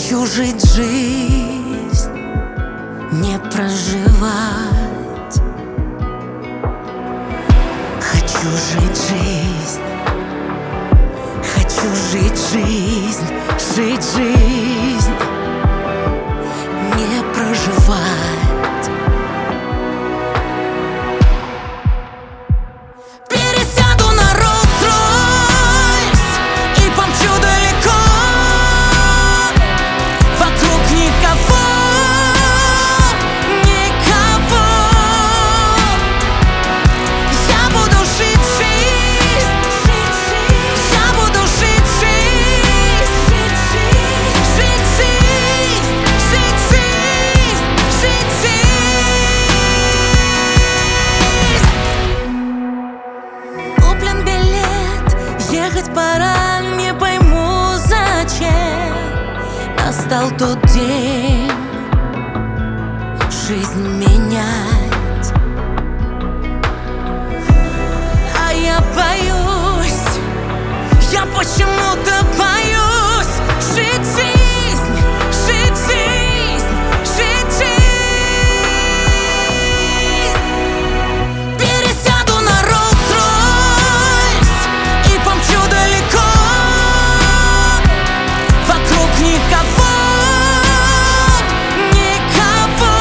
Хочу жить жизнь, не проживать. Хочу жить жизнь, хочу жить жизнь, жить жизнь, не проживать. Пересяду на Rolls-Royce и помчу далеко. Вокруг никого, никого. Я буду жить жизнь, я буду жить жизнь, жить жизнь, жить жизнь, жить жизнь. Куплен билет, ехать пора, не пойму зачем. Настал тот день жизнь менять, а я боюсь, я почему-то боюсь жить жизнь, жить жизнь, жить жизнь. Пересяду на Rolls-Royce и помчу далеко. Вокруг никого, никого.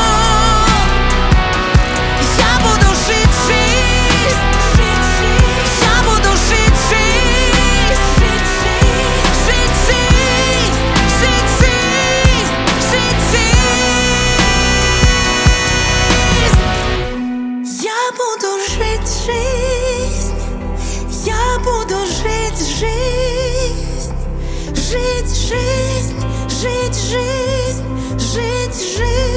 Я буду жить жизнь, я буду жить жизнь, жить жизнь, жить жизнь, жить жизнь. Я буду жить жизнь, я буду жить жизнь, жить жизнь, жить жизнь, жить жизнь.